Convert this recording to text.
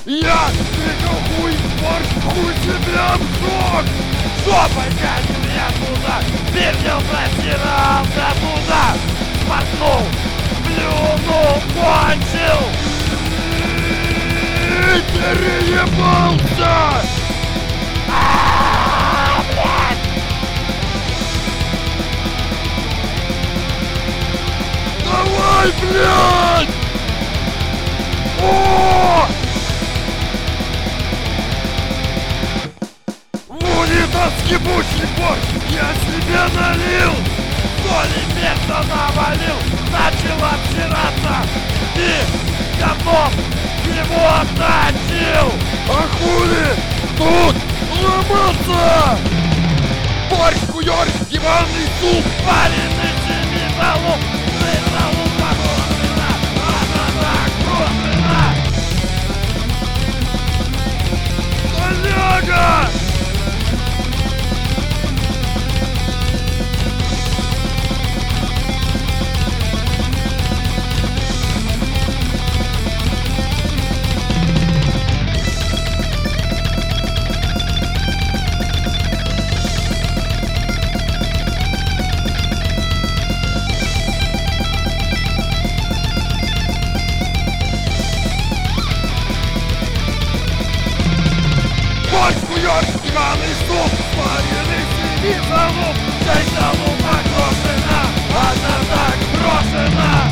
Я двигал хуй, борщ, хуй себя обжег! Жопой тянет меня туда, пердел, просирался туда, смахнул, плюнул, кончил! Переебался! Блядь! Давай, блядь! О! В унитаз ебучий борщ я себе налил, соли перца навалил, начал обсираться и говном его обточил. А хули тут ломаться? Борщ, хуёрь, ебаный суп, вареный семибалом, жирного похожена, она так кожена. Коляга! Борщ, хуёрь, ебаный суп, вареный семибалом, жирного похожена, она так брошена.